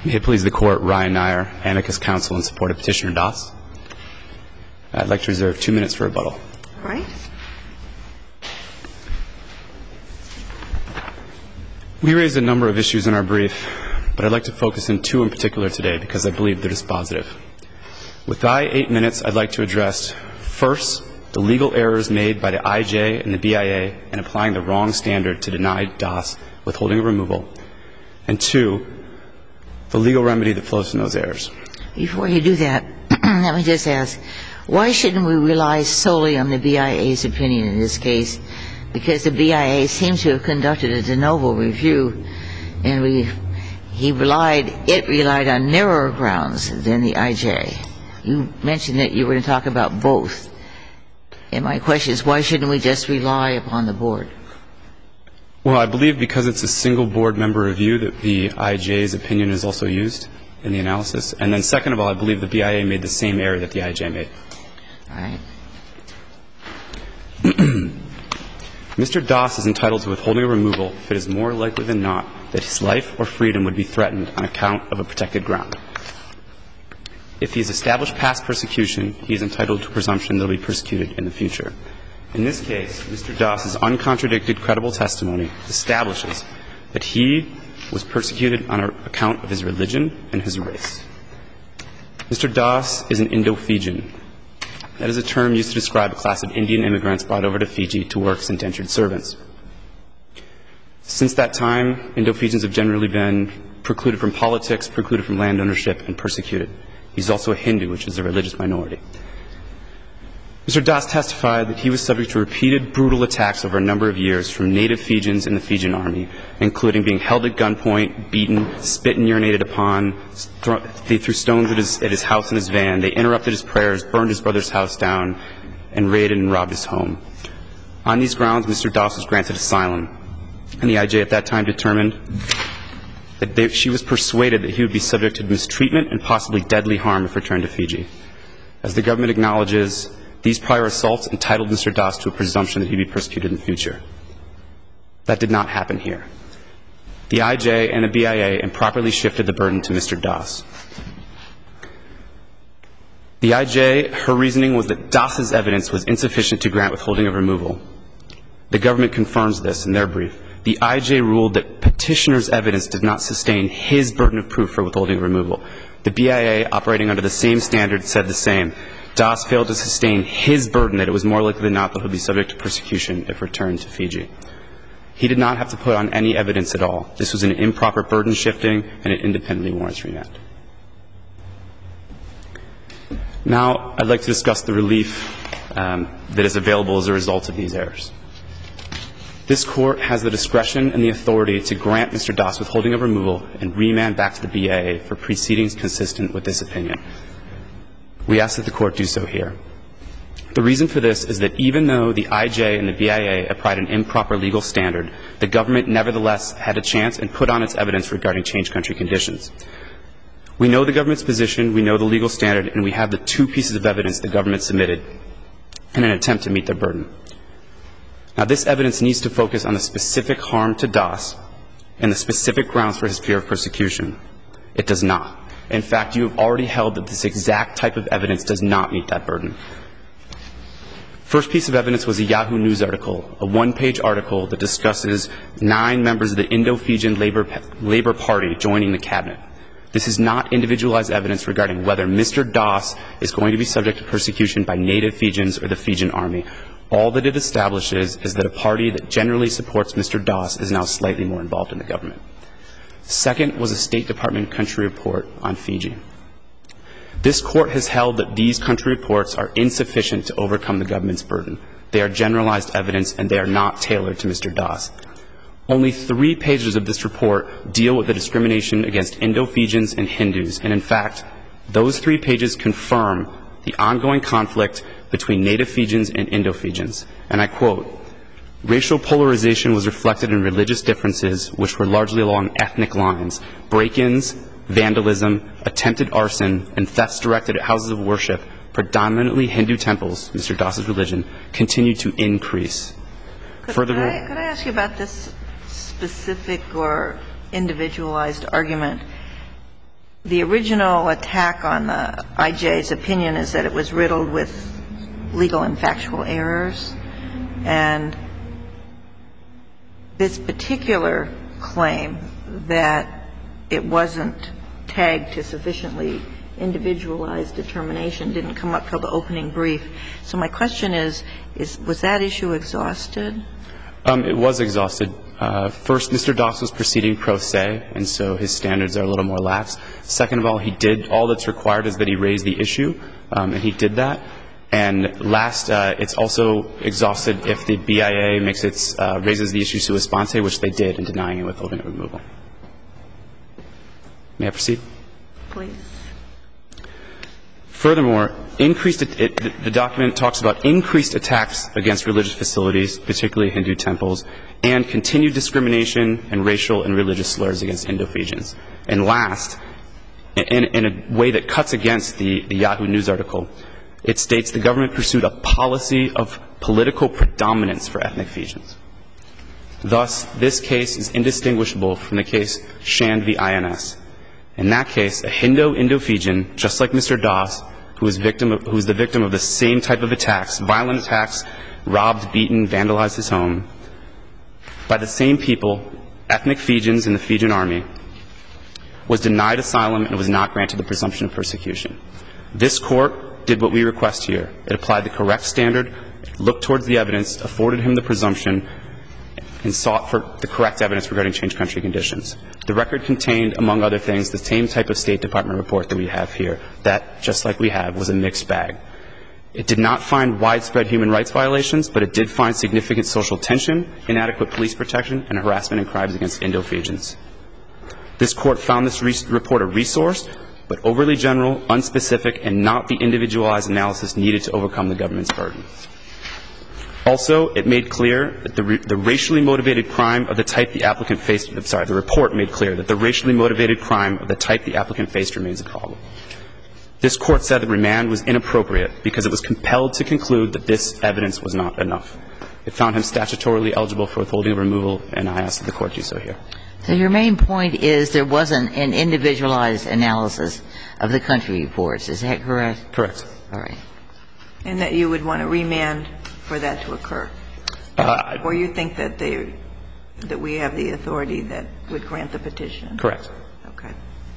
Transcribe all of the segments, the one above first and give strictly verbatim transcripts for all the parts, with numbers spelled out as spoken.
May it please the Court, Ryan Nair, amicus counsel in support of Petitioner Das. I'd like to reserve two minutes for rebuttal. All right. We raised a number of issues in our brief, but I'd like to focus on two in particular today because I believe they're dispositive. With my eight minutes, I'd like to address, first, the legal errors made by the I J and the B I A in applying the wrong standard to deny Das withholding of removal, and two, the legal remedy that flows from those errors. Before you do that, let me just ask, why shouldn't we rely solely on the B I A's opinion in this case? Because the B I A seems to have conducted a de novo review, and we, he relied, it relied on narrower grounds than the I J. You mentioned that you were going to talk about both. And my question is, why shouldn't we just rely upon the board? Well, I believe because it's a single board member review that the I J's opinion is also used in the analysis. And then second of all, I believe the B I A made the same error that the I J made. All right. Mister Das is entitled to withholding of removal if it is more likely than not that his life or freedom would be threatened on account of a protected ground. If he has established past persecution, he is entitled to a presumption that he will be persecuted in the future. In this case, Mister Das's uncontradicted credible testimony establishes that he was persecuted on account of his religion and his race. Mister Das is an Indo-Fijian. That is a term used to describe a class of Indian immigrants brought over to Fiji to work as indentured servants. Since that time, Indo-Fijians have generally been precluded from politics, precluded from land ownership, and persecuted. He's also a Hindu, which is a religious minority. Mister Das testified that he was subject to repeated brutal attacks over a number of years from native Fijians in the Fijian army, including being held at gunpoint, beaten, spit and urinated upon. They threw stones at his, at his house and his van. They interrupted his prayers, burned his brother's house down, and raided and robbed his home. On these grounds, Mister Das was granted asylum, and the I J at that time determined that they, she was persuaded that he would be subject to mistreatment and possibly deadly harm if returned to Fiji. As the government acknowledges, these prior assaults entitled Mister Das to a presumption that he would be persecuted in the future. That did not happen here. The I J and the B I A improperly shifted the burden to Mister Das. The I J, her reasoning was that Das's evidence was insufficient to grant withholding of removal. The government confirms this in their brief. The I J ruled that petitioner's evidence did not sustain his burden of proof for withholding of removal. The B I A, operating under the same standard, said the same. Das failed to sustain his burden that it was more likely than not that he would be subject to persecution if returned to Fiji. He did not have to put on any evidence at all. This was an improper burden shifting, and it independently warrants remand. Now, I'd like to discuss the relief um, that is available as a result of these errors. This Court has the discretion and the authority to grant Mister Das withholding of removal and remand back to the B I A for proceedings consistent with this opinion. We ask that the Court do so here. The reason for this is that even though the I J and the B I A applied an improper legal standard, the government nevertheless had a chance and put on its evidence regarding changed country conditions. We know the government's position, we know the legal standard, and we have the two pieces of evidence the government submitted in an attempt to meet their burden. Now, this evidence needs to focus on the specific harm to Das and the specific grounds for his fear of persecution. It does not. In fact, you have already held that this exact type of evidence does not meet that burden. First piece of evidence was a Yahoo News article, a one-page article that discusses nine members of the Indo-Fijian Labor, Labor Party joining the cabinet. This is not individualized evidence regarding whether Mister Das is going to be subject to persecution by native Fijians or the Fijian army. All that it establishes is that a party that generally supports Mister Das is now slightly more involved in the government. Second was a State Department country report on Fiji. This Court has held that these country reports are insufficient to overcome the government's burden. They are generalized evidence and they are not tailored to Mister Das. Only three pages of this report deal with the discrimination against Indo-Fijians and Hindus, and in fact, those three pages confirm the ongoing conflict between native Fijians and Indo-Fijians. And I quote, "Racial polarization was reflected in religious differences which were largely along ethnic lines. Break-ins, vandalism, attempted arson, and thefts directed at houses of worship, predominantly Hindu temples, Mister Das's religion, continued to increase." Could, Furthermore, could I, could I ask you about this specific or individualized argument? the original attack on the I J's opinion is that it was riddled with legal and factual errors. And this particular claim that it wasn't tagged to sufficiently individualized determination didn't come up till the opening brief. So my question is, is was that issue exhausted? Um, it was exhausted. Uh, first, Mister Doss was proceeding pro se, and so his standards are a little more lax. Second of all, he did, all that's required is that he raise the issue, um, and he did that. And last, uh, it's also exhausted if the B I A makes its, uh, raises the issue sua sponte, which they did in denying it withholding of removal. May I proceed? Please. Furthermore, increased, it, it, the document talks about increased attacks against religious facilities, particularly Hindu temples, and continued discrimination and racial and religious slurs against Indo-Fijians. And last, in, in a way that cuts against the, the Yahoo News article, it states the government pursued a policy of political predominance for ethnic Fijians. Thus, this case is indistinguishable from the case Shand v. I N S. In that case, a Hindu Indo-Fijian, just like Mister Doss, who was, victim of, who was the victim of the same type of attacks, violent attacks, robbed, beaten, vandalized his home, by the same people, ethnic Fijians in the Fijian army, was denied asylum and was not granted the presumption of persecution. This court did what we request here. It applied the correct standard, looked towards the evidence, afforded him the presumption, and sought for the correct evidence regarding changed country conditions. The record contained, among other things, the same type of State Department report that we have here, that, just like we have, was a mixed bag. It did not find widespread human rights violations, but it did find significant social tension, inadequate police protection, and harassment and crimes against Indo-Fijians. This court found this re- report a resource, but overly general, unspecific, and not the individualized analysis needed to overcome the government's burden. Also, it made clear that the, re- the racially motivated crime of the type the applicant faced, I'm sorry, the report made clear that the racially motivated crime of the type the applicant faced remains a problem. This court said that remand was inappropriate because it was compelled to conclude that this evidence was not enough. It found him statutorily eligible for withholding of removal, and I ask that the court do so here. So your main point is there wasn't an individualized analysis of the country reports. Is that correct? Correct. All right. And that you would want to remand for that to occur? Uh, or you think that they, that we have the authority that would grant the petition? Correct. Okay.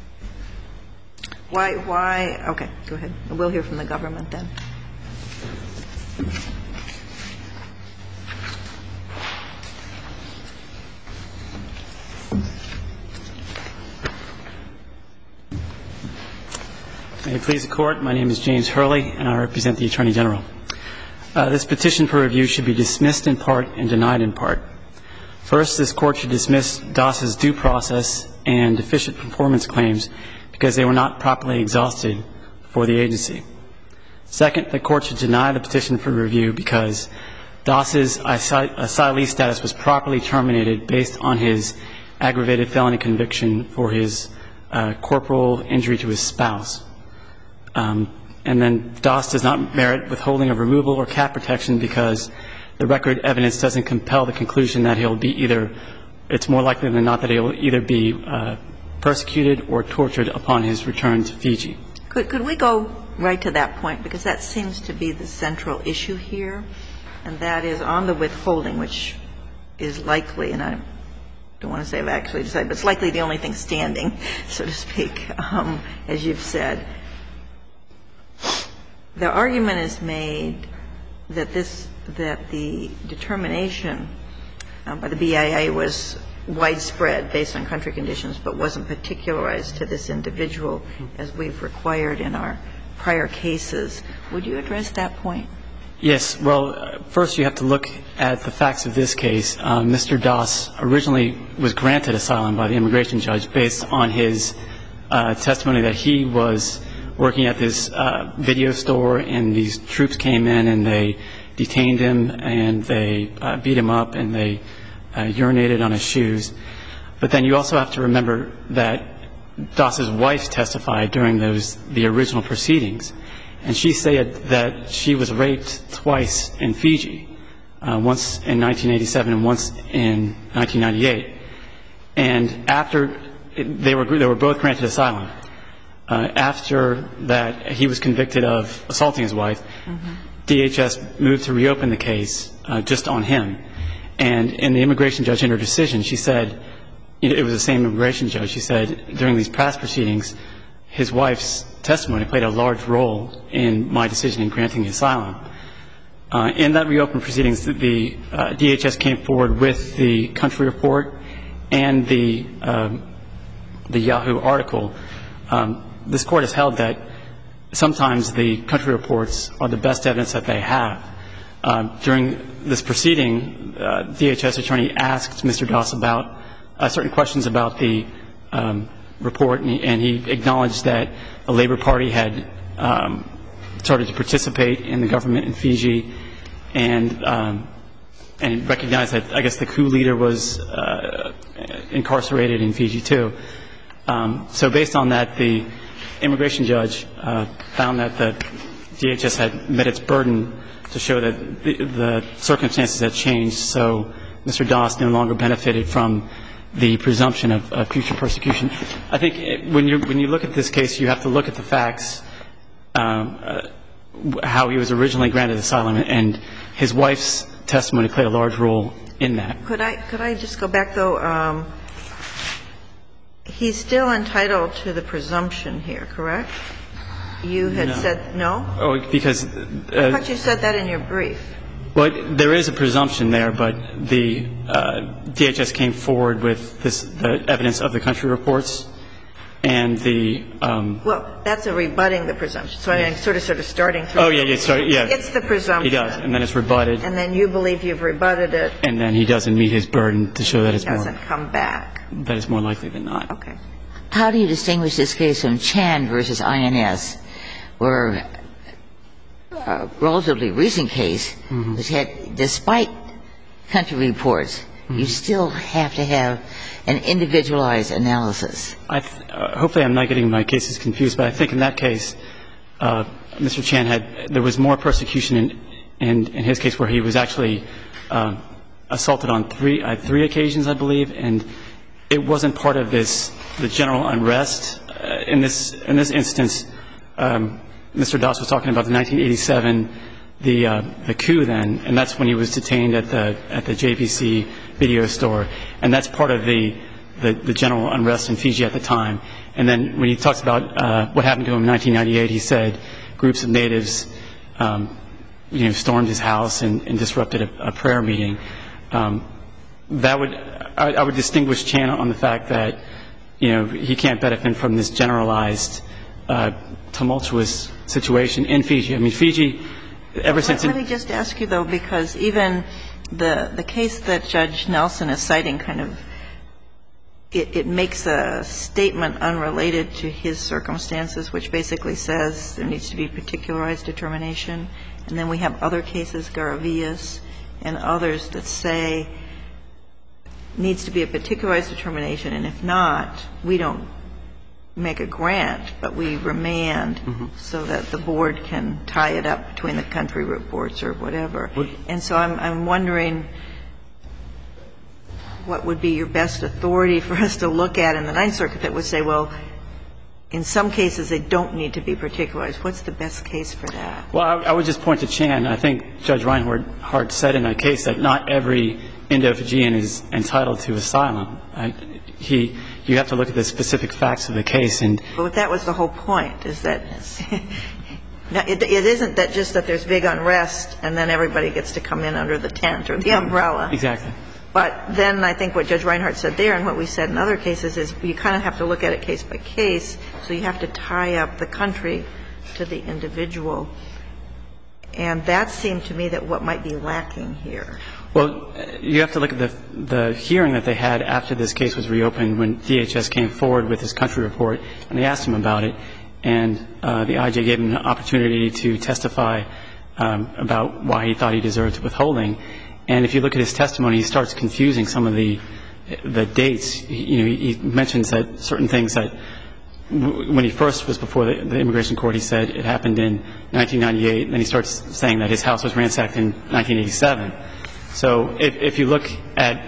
Why, why, okay, go ahead. We'll hear from the government then. May it please the Court, my name is James Hurley, and I represent the Attorney General. Uh, this petition for review should be dismissed in part and denied in part. First, this Court should dismiss Doss's due process and deficient performance claims because they were not properly exhausted for the agency. Second, the Court should deny the petition for review because Doss's asylee status was properly terminated based on his aggravated felony conviction for his uh, corporal injury to his spouse. Um, and then Doss does not merit withholding of removal or cat protection because the record evidence doesn't compel the conclusion that he'll be either, it's more likely than not that he'll either be uh, persecuted or tortured upon his return to Fiji. Could, could we go right to that point? Because that seems to be the central issue here, and that is on the withholding, which is likely, and I don't want to say I've actually decided, but it's likely the only thing standing, so to speak, um, as you've said. The argument is made that this, that the determination uh, by the B I A was widespread based on country conditions, but wasn't particularized to this individual as we've required in our prior cases. Would you address that point? Yes. Well, uh, first you have to look at the facts of this case. Uh, Mister Doss originally was granted asylum by the immigration judge based on his uh, testimony that he was working at this uh, video store, and these troops came in and they detained him and they uh, beat him up and they uh, urinated on his shoes. But then you also have to remember that Doss's wife testified during those the original proceedings, and she said that she was raped twice in Fiji, uh, once in nineteen eighty-seven and once in nineteen ninety-eight. And after it, they were they were both granted asylum. uh, after that he was convicted of assaulting his wife, mm-hmm. D H S moved to reopen the case uh, just on him. And in the immigration judge in her decision, she said, it was the same immigration judge, she said, during these past proceedings, his wife's testimony played a large role in my decision in granting the asylum. Uh, in that reopened proceedings, the uh, D H S came forward with the country report and the um, the Yahoo article. Um, this Court has held that sometimes the country reports are the best evidence that they have. Uh, during this proceeding, uh, D H S attorney asked Mister Doss about uh, certain questions about the um, report, and he, and he acknowledged that the Labour Party had um, started to participate in the government in Fiji, and um, and recognized that, I guess, the coup leader was uh, incarcerated in Fiji too. Um, so based on that, the immigration judge uh, found that the D H S had met its burden to show that the, the circumstances had changed, so Mister Doss no longer benefited from the presumption of, of future persecution. I think it, when you when you look at this case, you have to look at the facts, um, uh, how he was originally granted asylum, and his wife's testimony played a large role in that. Could I could I just go back though? Um, he's still entitled to the presumption here, correct? You had no. said no? Oh, because uh, I thought you said that in your brief. Well, there is a presumption there, but the uh, D H S came forward with this, the evidence of the country reports, and the um, well, that's a rebutting the presumption. So I'm sort of sort of starting through. Oh yeah, yeah, sorry, yeah. It's the presumption. He does, and then it's rebutted. And then you believe you've rebutted it. And then he doesn't meet his burden to show that it's he more. Doesn't come back. That it's more likely than not. Okay. How do you distinguish this case from Chan versus I N S, where a relatively recent case, mm-hmm. which had, despite country reports, mm-hmm. you still have to have an individualized analysis? I th- uh, hopefully I'm not getting my cases confused, but I think in that case, uh, Mister Chan had, there was more persecution in, in, in his case where he was actually uh, assaulted on three, uh, three occasions, I believe, and it wasn't part of this, the general unrest. Uh, in this, in this instance, um, Mister Doss was talking about the nineteen eighty-seven, the uh, the coup then, and that's when he was detained at the at the J V C video store, and that's part of the, the the general unrest in Fiji at the time. And then when he talks about uh, what happened to him in nineteen ninety-eight, he said groups of natives, um, you know, stormed his house and, and disrupted a, a prayer meeting. Um, that would I, I would distinguish Chan on the fact that, you know, he can't benefit from this generalized uh, tumultuous situation in Fiji. I mean, Fiji, ever since... Let me just ask you, though, because even the the case that Judge Nelson is citing kind of, it, it makes a statement unrelated to his circumstances, which basically says there needs to be particularized determination. And then we have other cases, Garavias and others, that say needs to be a particularized determination, and if not, we don't make a grant, but we remand mm-hmm. so that the board can tie it up between the country reports or whatever. What? And so I'm, I'm wondering what would be your best authority for us to look at in the Ninth Circuit that would say, well, in some cases they don't need to be particularized. What's the best case for that? Well, I, I would just point to Chan. I think Judge Reinhardt said in that case that not every Indo-Fijian is entitled to asylum. I, he, you have to look at the specific facts of the case. And but that was the whole point, is that now, it, it isn't that just that there's big unrest and then everybody gets to come in under the tent or the umbrella. Exactly. But then I think what Judge Reinhardt said there and what we said in other cases is you kind of have to look at it case by case, so you have to tie up the country to the individual. And that seemed to me that what might be lacking here. Well, you have to look at the the hearing that they had after this case was reopened when D H S came forward with this country report, and they asked him about it, and uh, the I J gave him an opportunity to testify um, about why he thought he deserved withholding. And if you look at his testimony, he starts confusing some of the the dates. He, you know, he mentions that certain things that w- when he first was before the, the immigration court, he said it happened in nineteen ninety-eight, and then he starts saying that his house was ransacked in nineteen eighty-seven. So if, if you look at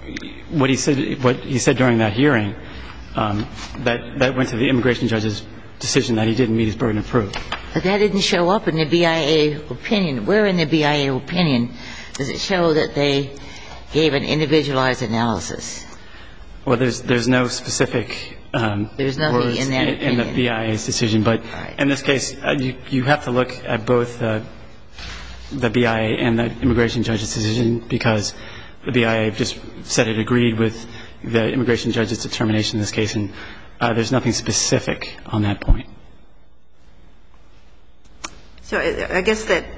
what he said, what he said during that hearing, um, that that went to the immigration judge's decision that he didn't meet his burden of proof. But that didn't show up in the B I A opinion. Where in the B I A opinion does it show that they gave an individualized analysis? Well, there's there's no specific um, There's nothing words in that in, in the opinion. B I A's decision. But Right. in this case, uh, you, you have to look at both uh, the B I A and the immigration judge's decision, because the B I A just said it agreed with the immigration judge's determination in this case, and uh, there's nothing specific on that point. So I I guess that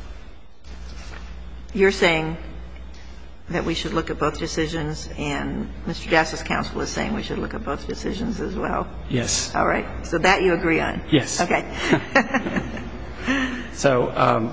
you're saying that we should look at both decisions, and Mister Dass's counsel is saying we should look at both decisions as well. Yes. All right. So that you agree on? Yes. Okay. So um,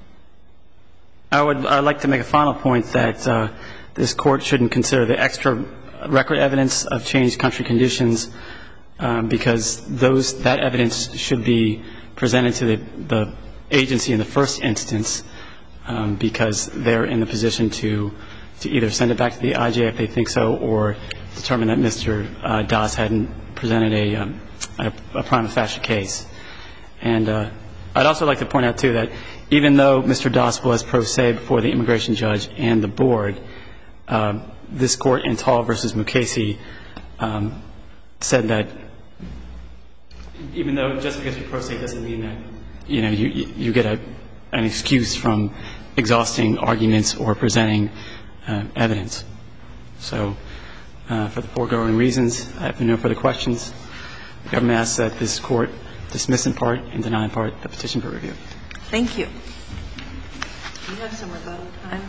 I would I'd like to make a final point that uh, this Court shouldn't consider the extra record evidence of changed country conditions, um, because those that evidence should be presented to the, the agency in the first instance, um, because they're in the position to to either send it back to the I J if they think so, or determine that Mister Uh, Das hadn't presented a, um, a, a prima facie case. And uh, I'd also like to point out, too, that even though Mister Das was pro se before the immigration judge and the board, um, this Court in Tall versus Mukasey um, said that even though just because you're pro se doesn't mean that, you know, you, you get a, an excuse from exhausting arguments or presenting uh, evidence. So uh, for the foregoing reasons, I have no further questions. The government asks that this Court dismiss in part and deny in part the petition for review. Thank you. Do you have some rebuttal time?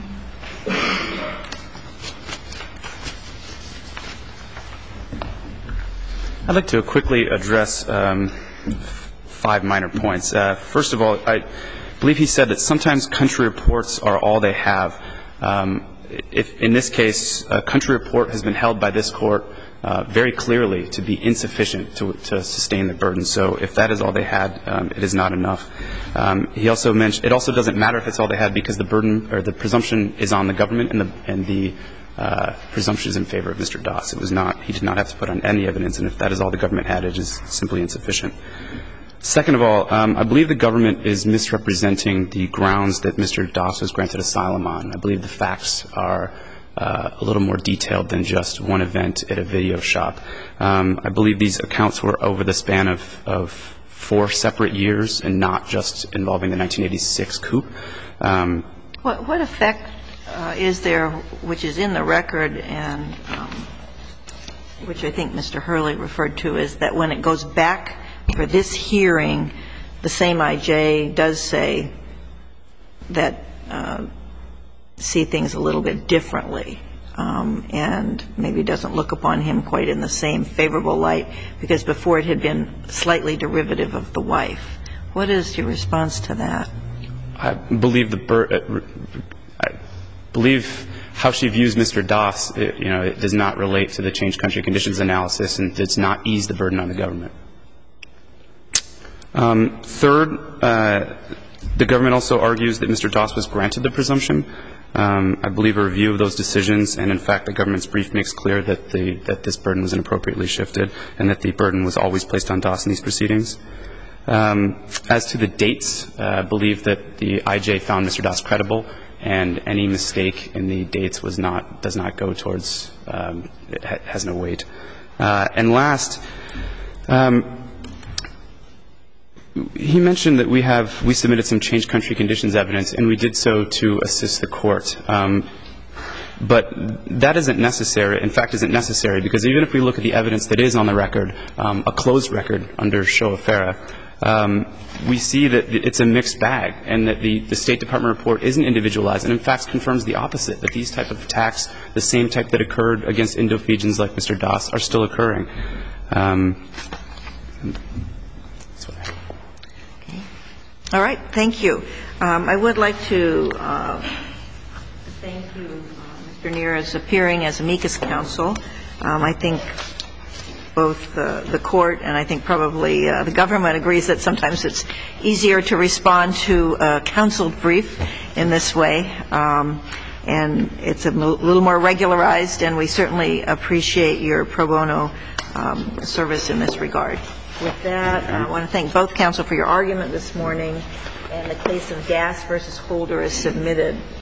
I'd like to quickly address um, five minor points. Uh, first of all, I believe he said that sometimes country reports are all they have. Um, if, in this case, a country report has been held by this Court uh, very clearly to be insufficient to, to sustain the burden. So if that is all they had, um, it is not enough. Um, he also mentioned it also doesn't matter if it's all they had, because the burden or the presumption is on the government, and the and the Uh, presumption is in favor of Mister Das. It was not, he did not have to put on any evidence, and if that is all the government had, it is simply insufficient. Second of all, um, I believe the government is misrepresenting the grounds that Mister Das was granted asylum on. I believe the facts are uh, a little more detailed than just one event at a video shop. Um, I believe these accounts were over the span of, of four separate years and not just involving the nineteen eighty-six coup. Um, What, what effect uh, is there, which is in the record, and um, which I think Mister Hurley referred to, is that when it goes back for this hearing, the same I J does say that uh, see things a little bit differently, um, and maybe doesn't look upon him quite in the same favorable light, because before it had been slightly derivative of the wife. What is your response to that? I believe the bur- uh, I believe how she views Mister Das, it, you know, it does not relate to the changed country conditions analysis, and does not ease the burden on the government. Um, third, uh, the government also argues that Mister Das was granted the presumption. Um, I believe a review of those decisions, and in fact the government's brief makes clear that the that this burden was inappropriately shifted, and that the burden was always placed on Das in these proceedings. Um, as to the dates, uh, I believe that the I J found Mister Das credible, and any mistake in the dates was not does not go towards um, it ha- has no weight. Uh, and last, um, he mentioned that we have we submitted some changed country conditions evidence, and we did so to assist the court. Um, But that isn't necessary, in fact, isn't necessary, because even if we look at the evidence that is on the record, um, a closed record under Shoah-Farah, um, we see that it's a mixed bag, and that the, the State Department report isn't individualized, and in fact confirms the opposite, that these type of attacks, the same type that occurred against Indo-Fijians like Mister Das, are still occurring. Um, that's what I have. Okay. All right. Thank you. Um, I would like to uh, thank you, Mister Neera's appearing as amicus counsel. Um, I think both uh, the court and I think probably uh, the government agrees that sometimes it's easier to respond to a counseled brief in this way. Um, and it's a little more regularized, and we certainly appreciate your pro bono um, service in this regard. With that, I want to thank both counsel for your argument this morning, and the case of Gass versus Holder is submitted.